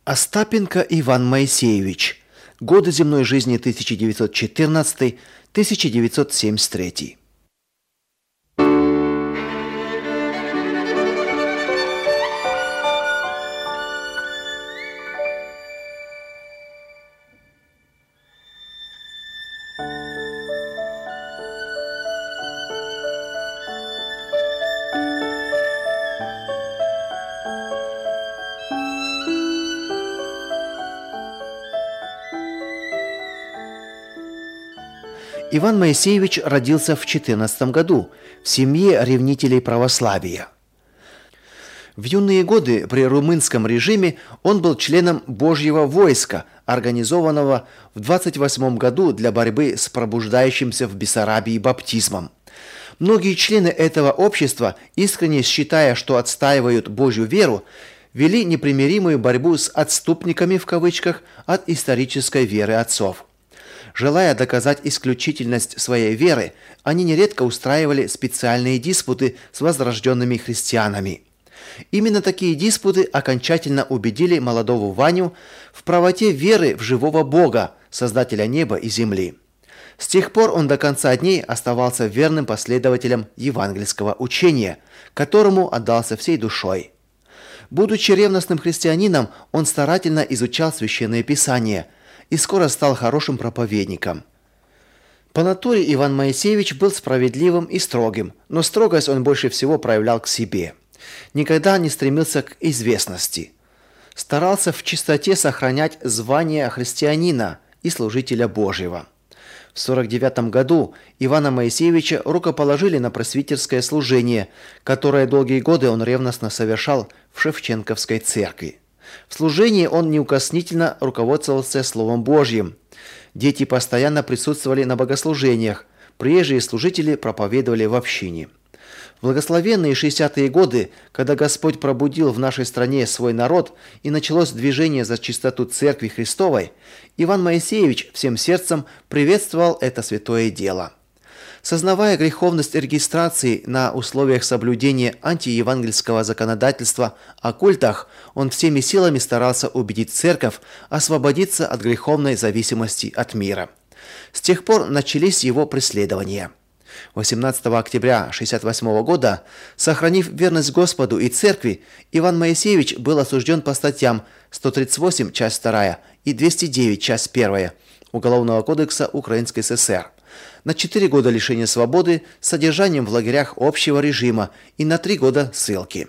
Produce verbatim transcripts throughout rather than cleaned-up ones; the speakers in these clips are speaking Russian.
Остапенко Иван Моисеевич. Годы земной жизни тысяча девятьсот четырнадцатый — тысяча девятьсот семьдесят третий. Иван Моисеевич родился в четырнадцатом году в семье ревнителей православия. В юные годы при румынском режиме он был членом Божьего войска, организованного в двадцать восьмом году для борьбы с пробуждающимся в Бессарабии баптизмом. Многие члены этого общества, искренне считая, что отстаивают Божью веру, вели непримиримую борьбу с «отступниками» в кавычках от исторической веры отцов. Желая доказать исключительность своей веры, они нередко устраивали специальные диспуты с возрожденными христианами. Именно такие диспуты окончательно убедили молодого Ваню в правоте веры в живого Бога, Создателя неба и земли. С тех пор он до конца дней оставался верным последователем евангельского учения, которому отдался всей душой. Будучи ревностным христианином, он старательно изучал священные писания и скоро стал хорошим проповедником. По натуре Иван Моисеевич был справедливым и строгим, но строгость он больше всего проявлял к себе. Никогда не стремился к известности. Старался в чистоте сохранять звание христианина и служителя Божьего. В сорок девятом году Ивана Моисеевича рукоположили на пресвитерское служение, которое долгие годы он ревностно совершал в Шевченковской церкви. В служении он неукоснительно руководствовался Словом Божьим. Дети постоянно присутствовали на богослужениях, приезжие служители проповедовали в общине. В благословенные шестидесятые годы, когда Господь пробудил в нашей стране свой народ и началось движение за чистоту Церкви Христовой, Иван Моисеевич всем сердцем приветствовал это святое дело. Сознавая греховность регистрации на условиях соблюдения антиевангельского законодательства о культах, он всеми силами старался убедить церковь освободиться от греховной зависимости от мира. С тех пор начались его преследования. восемнадцатого октября шестьдесят восьмого года, сохранив верность Господу и церкви, Иван Моисеевич был осужден по статьям сто тридцать восемь, часть вторая, и двести девять, часть первая Уголовного кодекса Украинской ССР на четыре года лишения свободы с содержанием в лагерях общего режима и на три года ссылки.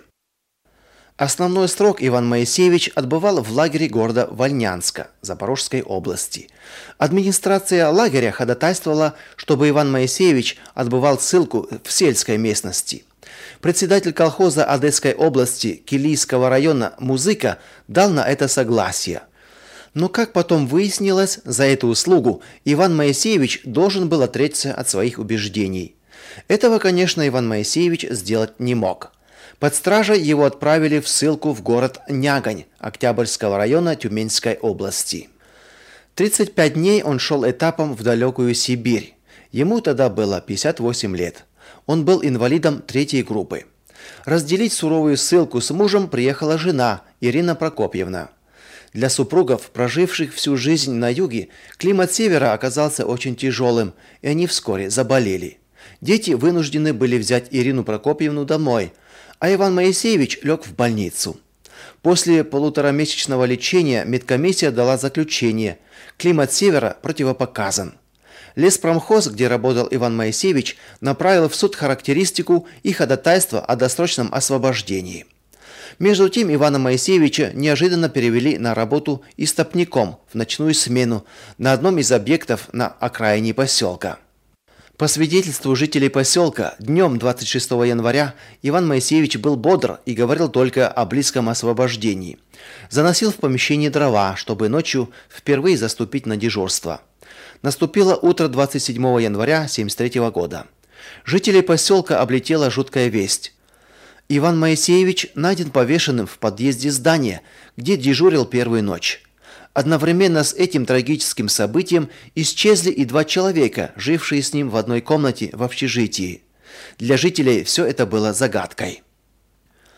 Основной срок Иван Моисеевич отбывал в лагере города Вольнянска, Запорожской области. Администрация лагеря ходатайствовала, чтобы Иван Моисеевич отбывал ссылку в сельской местности. Председатель колхоза Одесской области Килийского района Музыка дал на это согласие. Но, как потом выяснилось, за эту услугу Иван Моисеевич должен был отречься от своих убеждений. Этого, конечно, Иван Моисеевич сделать не мог. Под стражей его отправили в ссылку в город Нягань Октябрьского района Тюменской области. тридцать пять дней он шел этапом в далекую Сибирь. Ему тогда было пятьдесят восемь лет. Он был инвалидом третьей группы. Разделить суровую ссылку с мужем приехала жена Ирина Прокопьевна. Для супругов, проживших всю жизнь на юге, климат севера оказался очень тяжелым, и они вскоре заболели. Дети вынуждены были взять Ирину Прокопьевну домой, а Иван Моисеевич лег в больницу. После полуторамесячного лечения медкомиссия дала заключение: климат севера противопоказан. Леспромхоз, где работал Иван Моисеевич, направил в суд характеристику и ходатайство о досрочном освобождении. Между тем Ивана Моисеевича неожиданно перевели на работу истопником в ночную смену на одном из объектов на окраине поселка. По свидетельству жителей поселка, днем двадцать шестого января Иван Моисеевич был бодр и говорил только о близком освобождении. Заносил в помещение дрова, чтобы ночью впервые заступить на дежурство. Наступило утро двадцать седьмого января семьдесят третьего года. Жителей поселка облетела жуткая весть. Иван Моисеевич найден повешенным в подъезде здания, где дежурил первую ночь. Одновременно с этим трагическим событием исчезли и два человека, жившие с ним в одной комнате в общежитии. Для жителей все это было загадкой.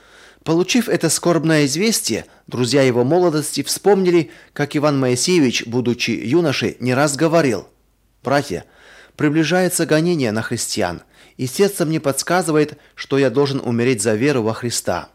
Получив это скорбное известие, друзья его молодости вспомнили, как Иван Моисеевич, будучи юношей, не раз говорил: «Братья, приближается гонение на христиан, и сердце мне подсказывает, что я должен умереть за веру во Христа».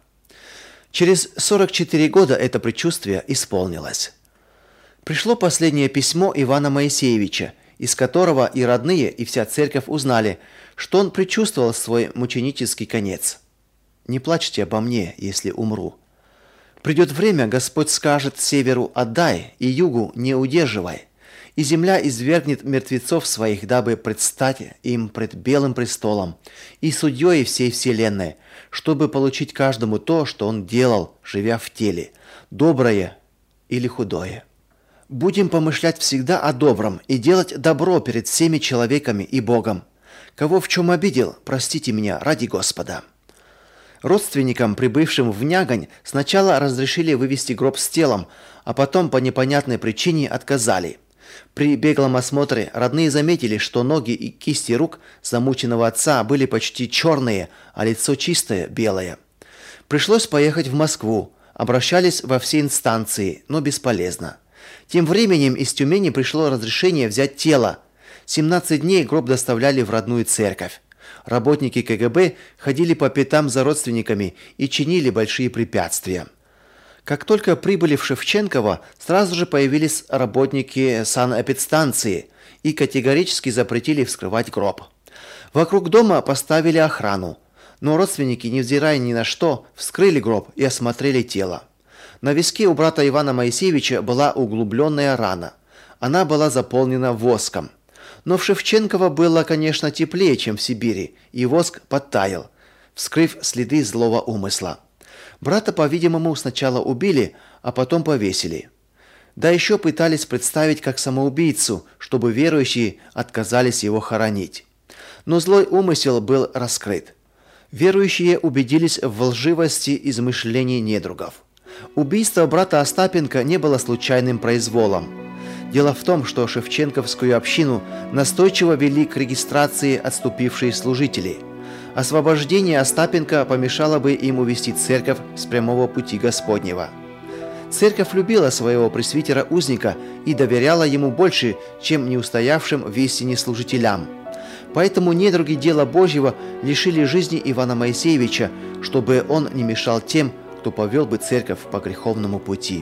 Через сорок четыре года это предчувствие исполнилось. Пришло последнее письмо Ивана Моисеевича, из которого и родные, и вся церковь узнали, что он предчувствовал свой мученический конец. «Не плачьте обо мне, если умру. Придет время, Господь скажет северу: отдай, и югу: не удерживай, и земля извергнет мертвецов своих, дабы предстать им пред белым престолом и судьей всей вселенной, чтобы получить каждому то, что он делал, живя в теле, доброе или худое. Будем помышлять всегда о добром и делать добро перед всеми человеками и Богом. Кого в чем обидел, простите меня ради Господа». Родственникам, прибывшим в Нягань, сначала разрешили вывести гроб с телом, а потом по непонятной причине отказали. При беглом осмотре родные заметили, что ноги и кисти рук замученного отца были почти черные, а лицо чистое, белое. Пришлось поехать в Москву. Обращались во все инстанции, но бесполезно. Тем временем из Тюмени пришло разрешение взять тело. семнадцать дней гроб доставляли в родную церковь. Работники ка гэ бэ ходили по пятам за родственниками и чинили большие препятствия. Как только прибыли в Шевченково, сразу же появились работники санэпидстанции и категорически запретили вскрывать гроб. Вокруг дома поставили охрану, но родственники, невзирая ни на что, вскрыли гроб и осмотрели тело. На виске у брата Ивана Моисеевича была углубленная рана. Она была заполнена воском. Но в Шевченково было, конечно, теплее, чем в Сибири, и воск подтаял, вскрыв следы злого умысла. Брата, по-видимому, сначала убили, а потом повесили. Да еще пытались представить как самоубийцу, чтобы верующие отказались его хоронить. Но злой умысел был раскрыт. Верующие убедились в лживости измышлений недругов. Убийство брата Остапенко не было случайным произволом. Дело в том, что Шевченковскую общину настойчиво вели к регистрации отступившие служители. Освобождение Остапенко помешало бы им увести церковь с прямого пути Господнего. Церковь любила своего пресвитера-узника и доверяла ему больше, чем неустоявшим в истине служителям. Поэтому недруги дела Божьего лишили жизни Ивана Моисеевича, чтобы он не мешал тем, кто повел бы церковь по греховному пути.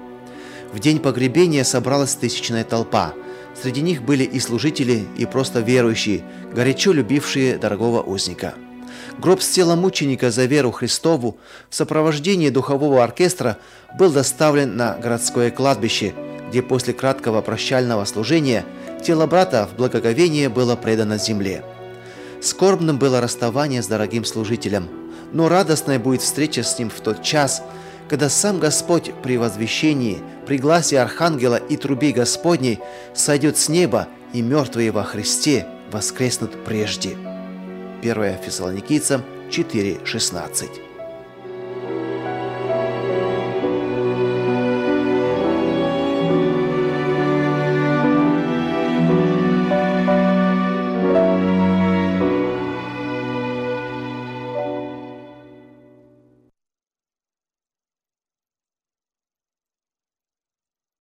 В день погребения собралась тысячная толпа. Среди них были и служители, и просто верующие, горячо любившие дорогого узника. Гроб с телом мученика за веру Христову в сопровождении духового оркестра был доставлен на городское кладбище, где после краткого прощального служения тело брата в благоговении было предано земле. Скорбным было расставание с дорогим служителем, но радостной будет встреча с ним в тот час, когда сам Господь при возвещении, при гласе архангела и трубе Господней сойдет с неба, и мертвые во Христе воскреснут прежде. первое Фессалоникийцам четыре шестнадцать.